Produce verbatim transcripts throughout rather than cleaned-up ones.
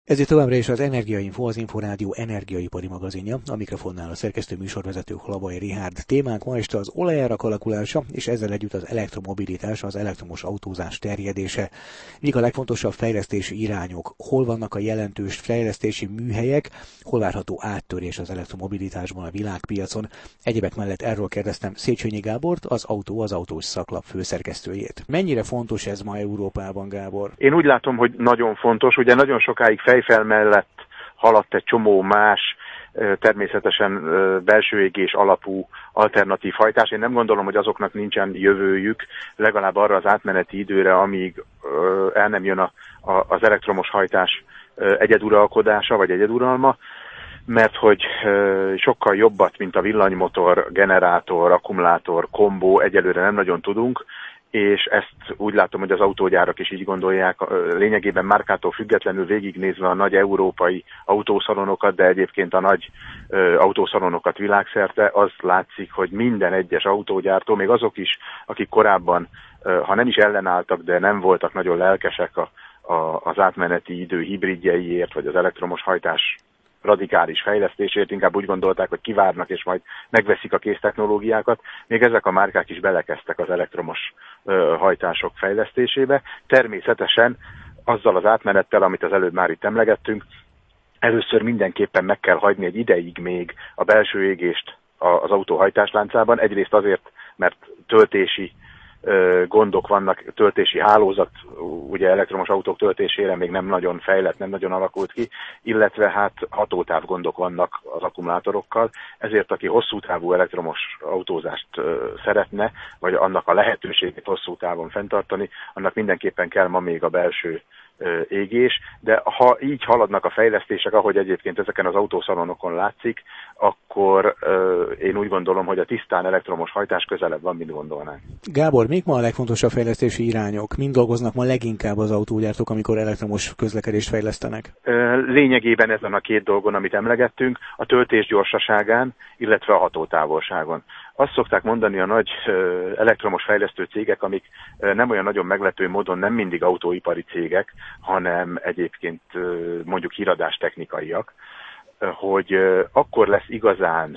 Ez itt továbbra is az Energiainfo, az Inforádió energiaipari magazinja, a mikrofonnál a szerkesztő műsorvezető Hlabai Richárd. Témánk ma este az olajárak alakulása, és ezzel együtt az elektromobilitás, az elektromos autózás terjedése. Mik a legfontosabb fejlesztési irányok? Hol vannak a jelentős fejlesztési műhelyek? Hol várható áttörés az elektromobilitásban a világpiacon? Egyebek mellett erről kérdeztem Széchenyi Gábort, az Autó az Autós szaklap főszerkesztőjét. Mennyire fontos ez ma Európában, Gábor? Én úgy látom, hogy nagyon fontos, ugye nagyon sokáig fejfel mellett haladt egy csomó más, természetesen belső égés alapú alternatív hajtás. Én nem gondolom, hogy azoknak nincsen jövőjük, legalább arra az átmeneti időre, amíg el nem jön a, a, az elektromos hajtás egyeduralkodása, vagy egyeduralma, mert hogy sokkal jobbat, mint a villanymotor, generátor, akkumulátor, kombó egyelőre nem nagyon tudunk, és ezt úgy látom, hogy az autógyárak is így gondolják, lényegében márkától függetlenül végignézve a nagy európai autószalonokat, de egyébként a nagy ö, autószalonokat világszerte, az látszik, hogy minden egyes autógyártó, még azok is, akik korábban, ö, ha nem is ellenálltak, de nem voltak nagyon lelkesek a, a, az átmeneti idő hibridjeiért, vagy az elektromos hajtás radikális fejlesztésért, inkább úgy gondolták, hogy kivárnak és majd megveszik a kész technológiákat. Még ezek a márkák is belekezdtek az elektromos ö, hajtások fejlesztésébe. Természetesen azzal az átmenettel, amit az előbb már itt emlegettünk, először mindenképpen meg kell hagyni egy ideig még a belső égést az autó hajtásláncában. Egyrészt azért, mert töltési gondok vannak, töltési hálózat, ugye elektromos autók töltésére még nem nagyon fejlett, nem nagyon alakult ki, illetve hát hatótáv gondok vannak az akkumulátorokkal, ezért aki hosszú távú elektromos autózást szeretne, vagy annak a lehetőségét hosszú távon fenntartani, annak mindenképpen kell ma még a belső égés, de ha így haladnak a fejlesztések, ahogy egyébként ezeken az autószalonokon látszik, akkor euh, én úgy gondolom, hogy a tisztán elektromos hajtás közelebb van, mint gondolnánk. Gábor, mik ma a legfontosabb fejlesztési irányok? Mind dolgoznak ma leginkább az autógyártók, amikor elektromos közlekedést fejlesztenek? Lényegében ezen a két dolgon, amit emlegettünk, a töltés gyorsaságán, illetve a hatótávolságon. Azt szokták mondani a nagy elektromos fejlesztő cégek, amik nem olyan nagyon meglepő módon nem mindig autóipari cégek, hanem egyébként mondjuk híradástechnikaiak, hogy akkor lesz igazán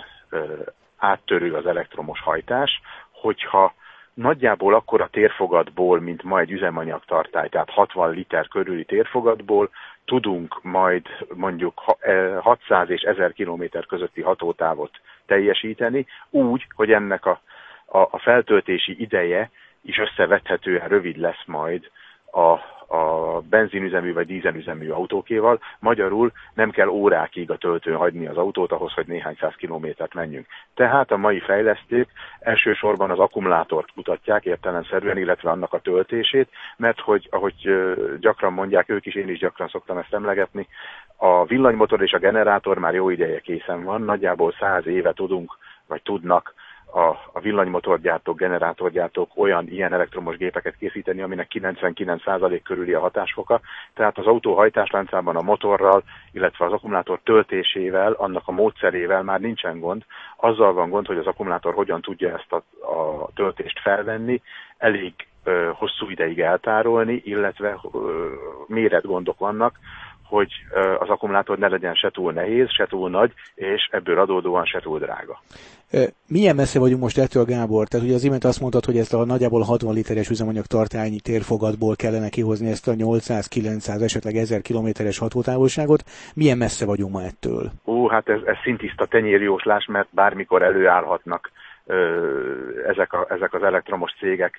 áttörő az elektromos hajtás, hogyha nagyjából akkor a térfogatból, mint ma egy üzemanyagtartály, tehát hatvan liter körüli térfogatból tudunk majd mondjuk hatszáz és ezer kilométer közötti hatótávot teljesíteni, úgy, hogy ennek a, a, a feltöltési ideje is összevethetően rövid lesz majd a, a benzinüzemű vagy dízelüzemű autókéval. Magyarul nem kell órákig a töltőn hagyni az autót ahhoz, hogy néhány száz kilométert menjünk. Tehát a mai fejlesztők elsősorban az akkumulátort kutatják értelemszerűen, illetve annak a töltését, mert hogy, ahogy gyakran mondják ők is, én is gyakran szoktam ezt emlegetni, a villanymotor és a generátor már jó ideje készen van, nagyjából száz éve tudunk, vagy tudnak a, a villanymotorgyártók, generátorgyártók olyan ilyen elektromos gépeket készíteni, aminek kilencvenkilenc százalék körüli a hatásfoka. Tehát az autó hajtásláncában a motorral, illetve az akkumulátor töltésével, annak a módszerével már nincsen gond. Azzal van gond, hogy az akkumulátor hogyan tudja ezt a, a töltést felvenni, elég ö, hosszú ideig eltárolni, ö, méretgondok vannak, hogy az akkumulátor ne legyen se túl nehéz, se túl nagy, és ebből adódóan se túl drága. Milyen messze vagyunk most ettől, Gábor? Tehát ugye az imént azt mondtad, hogy ezt a nagyjából hatvan literes üzemanyag tartálynyi térfogatból kellene kihozni ezt a nyolcszáz-kilencszáz, esetleg ezer kilométeres hatótávolságot. Milyen messze vagyunk ma ettől? Ó, hát ez, ez szintiszta tenyérjóslás, mert bármikor előállhatnak ö, ezek, a, ezek az elektromos cégek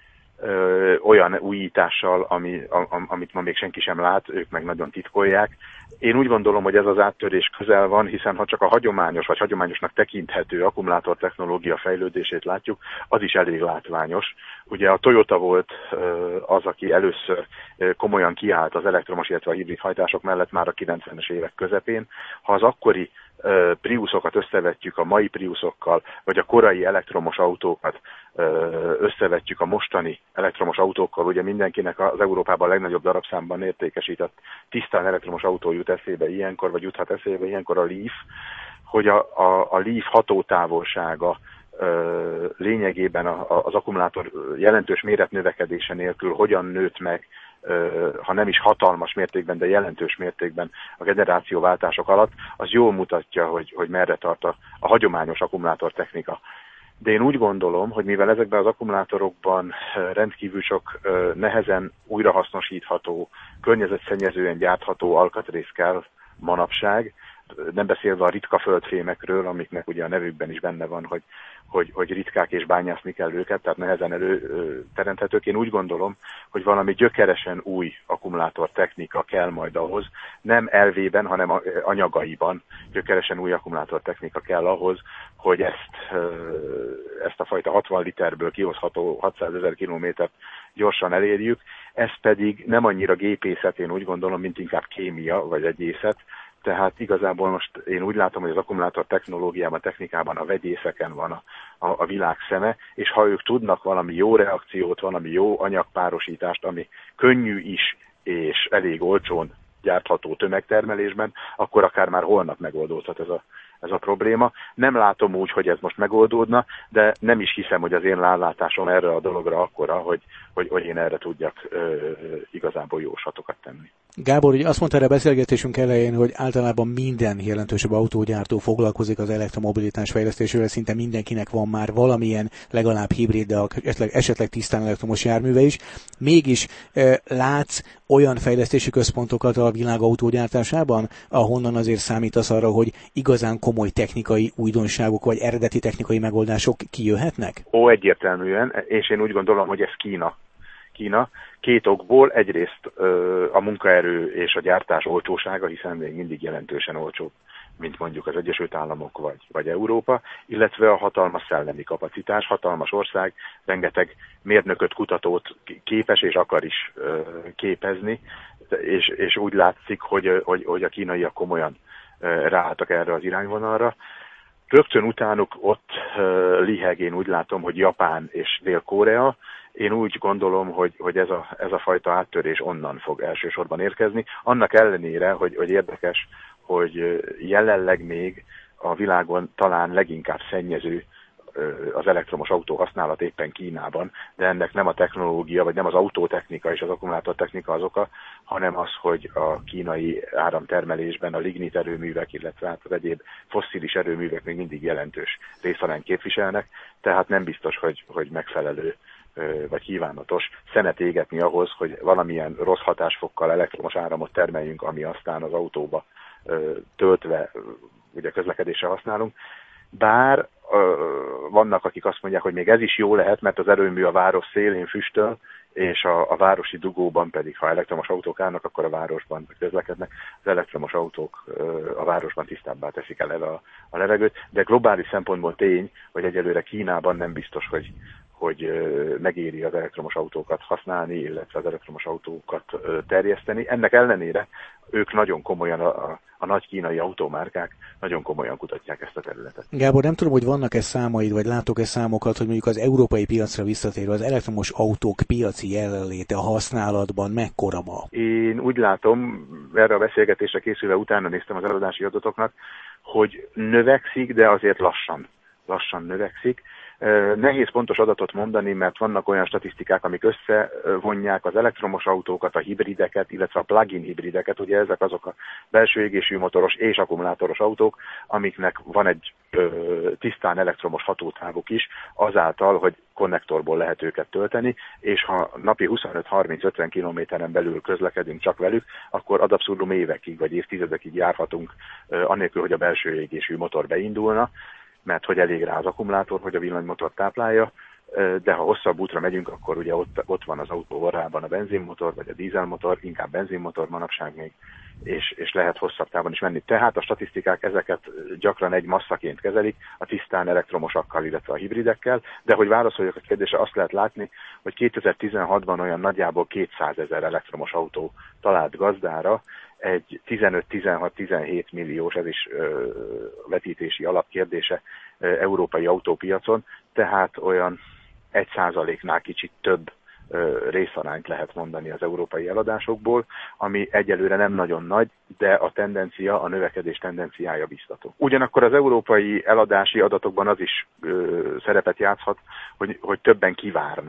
Ö, olyan újítással, ami, a, amit ma még senki sem lát, ők meg nagyon titkolják. Én úgy gondolom, hogy ez az áttörés közel van, hiszen ha csak a hagyományos, vagy hagyományosnak tekinthető akkumulátor technológia fejlődését látjuk, az is elég látványos. Ugye a Toyota volt ö, az, aki először ö, komolyan kiállt az elektromos, illetve a hibrid hajtások mellett már a kilencvenes évek közepén. Ha az akkori Priusokat összevetjük a mai Priusokkal, vagy a korai elektromos autókat összevetjük a mostani elektromos autókkal, ugye mindenkinek az Európában a legnagyobb darabszámban értékesített tisztán elektromos autó jut eszébe ilyenkor, vagy juthat eszébe ilyenkor a Leaf, hogy a, a, a Leaf hatótávolsága lényegében az akkumulátor jelentős méretnövekedése nélkül hogyan nőtt meg ha nem is hatalmas mértékben, de jelentős mértékben a generációváltások alatt, az jól mutatja, hogy, hogy merre tart a, a hagyományos akkumulátortechnika. De én úgy gondolom, hogy mivel ezekben az akkumulátorokban rendkívül sok nehezen újrahasznosítható, környezetszennyezően gyártható alkatrész kell manapság, nem beszélve a ritka földfémekről, amiknek ugye a nevükben is benne van, hogy, hogy, hogy ritkák és bányászni kell őket, tehát nehezen előteremthetők. Én úgy gondolom, hogy valami gyökeresen új akkumulátor technika kell majd ahhoz, nem elvében, hanem anyagaiban gyökeresen új akkumulátor technika kell ahhoz, hogy ezt, ezt a fajta hatvan literből kihozható hatszázezer kilométert gyorsan elérjük. Ez pedig nem annyira gépészet, én úgy gondolom, mint inkább kémia vagy vegyészet. Tehát igazából most én úgy látom, hogy az akkumulátor technológiában, technikában a vegyészeken van a, a, a világ szeme, és ha ők tudnak valami jó reakciót, valami jó anyagpárosítást, ami könnyű is, és elég olcsón gyártható tömegtermelésben, akkor akár már holnap megoldódhat ez a, ez a probléma. Nem látom úgy, hogy ez most megoldódna, de nem is hiszem, hogy az én rálátásom erre a dologra akkora, hogy, hogy, hogy én erre tudjak ö, igazából jóslatokat tenni. Gábor, ugye azt mondta erre a beszélgetésünk elején, hogy általában minden jelentősebb autógyártó foglalkozik az elektromobilitás fejlesztésével, szinte mindenkinek van már valamilyen legalább hibrid, de esetleg, esetleg tisztán elektromos járműve is. Mégis e, látsz olyan fejlesztési központokat a világ autógyártásában, ahonnan azért számítasz arra, hogy igazán komoly technikai újdonságok vagy eredeti technikai megoldások kijöhetnek? Ó, egyértelműen, és én úgy gondolom, hogy ez Kína. Kína. Két okból, egyrészt ö, a munkaerő és a gyártás olcsósága, hiszen még mindig jelentősen olcsóbb, mint mondjuk az Egyesült Államok vagy, vagy Európa, illetve a hatalmas szellemi kapacitás, hatalmas ország, rengeteg mérnököt, kutatót képes és akar is ö, képezni, és, és úgy látszik, hogy, hogy, hogy a kínaiak komolyan ö, ráálltak erre az irányvonalra. Rögtön utánuk ott ö, liheg, én úgy látom, hogy Japán és Dél-Korea. Én úgy gondolom, hogy, hogy ez, a, ez a fajta áttörés onnan fog elsősorban érkezni. Annak ellenére, hogy, hogy érdekes, hogy jelenleg még a világon talán leginkább szennyező az elektromos autó használat éppen Kínában, de ennek nem a technológia, vagy nem az autótechnika és az akkumulátortechnika az oka, hanem az, hogy a kínai áramtermelésben a lignit erőművek, illetve hát az egyéb fosszilis erőművek még mindig jelentős részarányt képviselnek, tehát nem biztos, hogy, hogy megfelelő vagy kívánatos szenet égetni ahhoz, hogy valamilyen rossz hatásfokkal elektromos áramot termeljünk, ami aztán az autóba töltve ugye közlekedésre használunk. Bár vannak, akik azt mondják, hogy még ez is jó lehet, mert az erőmű a város szélén füstöl, és a, a városi dugóban pedig, ha elektromos autók állnak, akkor a városban közlekednek. Az elektromos autók a városban tisztábbá teszik el, el a, a levegőt, de globális szempontból tény, hogy egyelőre Kínában nem biztos, hogy hogy megéri az elektromos autókat használni, illetve az elektromos autókat terjeszteni. Ennek ellenére ők nagyon komolyan, a, a, a nagy kínai automárkák nagyon komolyan kutatják ezt a területet. Gábor, nem tudom, hogy vannak-e számaid, vagy látok-e számokat, hogy mondjuk az európai piacra visszatérve az elektromos autók piaci jelenléte a használatban mekkora ma? Én úgy látom, erre a beszélgetésre készülve utána néztem az eladási adatoknak, hogy növekszik, de azért lassan, lassan növekszik. Nehéz pontos adatot mondani, mert vannak olyan statisztikák, amik összevonják az elektromos autókat, a hibrideket, illetve a plug-in hibrideket. Ugye ezek azok a belső égésű motoros és akkumulátoros autók, amiknek van egy ö, tisztán elektromos hatótávuk is, azáltal, hogy konnektorból lehet őket tölteni, és ha napi huszonöt-harminc-ötven kilométeren belül közlekedünk csak velük, akkor ad abszurdum évekig vagy évtizedekig járhatunk, ö, anélkül, hogy a belső égésű motor beindulna, mert hogy elég rá az akkumulátor, hogy a villanymotort táplálja, de ha hosszabb útra megyünk, akkor ugye ott, ott van az autó orrában a benzinmotor, vagy a dízelmotor, inkább benzinmotor manapság még, és, és lehet hosszabb távon is menni. Tehát a statisztikák ezeket gyakran egy masszaként kezelik, a tisztán elektromosakkal, illetve a hibridekkel, de hogy válaszoljak a kérdésre, azt lehet látni, hogy kétezer-tizenhatban olyan nagyjából kétszázezer elektromos autó talált gazdára, egy tizenöt-tizenhat-tizenhét milliós, ez is ö, vetítési alapkérdése ö, európai autópiacon, tehát olyan egy százaléknál kicsit több ö, részarányt lehet mondani az európai eladásokból, ami egyelőre nem nagyon nagy, de a tendencia, a növekedés tendenciája biztató. Ugyanakkor az európai eladási adatokban az is ö, szerepet játszhat, hogy, hogy többen kivárnak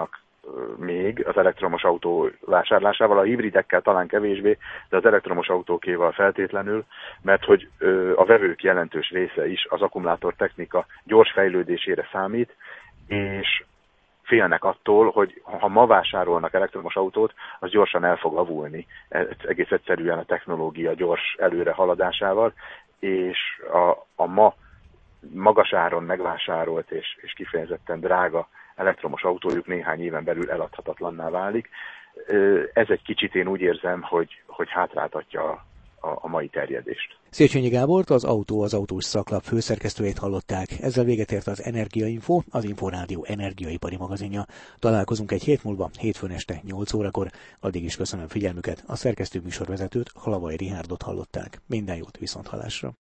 még az elektromos autó vásárlásával, a hibridekkel talán kevésbé, de az elektromos autókéval feltétlenül, mert hogy a vevők jelentős része is az akkumulátor technika gyors fejlődésére számít, és félnek attól, hogy ha ma vásárolnak elektromos autót, az gyorsan el fog avulni, egész egyszerűen a technológia gyors előre haladásával, és a, a ma magas áron megvásárolt és, és kifejezetten drága elektromos autójuk néhány éven belül eladhatatlanná válik. Ez egy kicsit én úgy érzem, hogy, hogy hátráltatja a, a mai terjedést. Széchenyi Gábort, az Autó az Autós Szaklap főszerkesztőjét hallották. Ezzel véget ért az Energiainfo, az Inforádió energiaipari magazinja. Találkozunk egy hét múlva, hétfőn este nyolc órakor. Addig is köszönöm figyelmüket. A szerkesztő műsorvezetőt, Halavai Rihárdot hallották. Minden jót, viszonthallásra.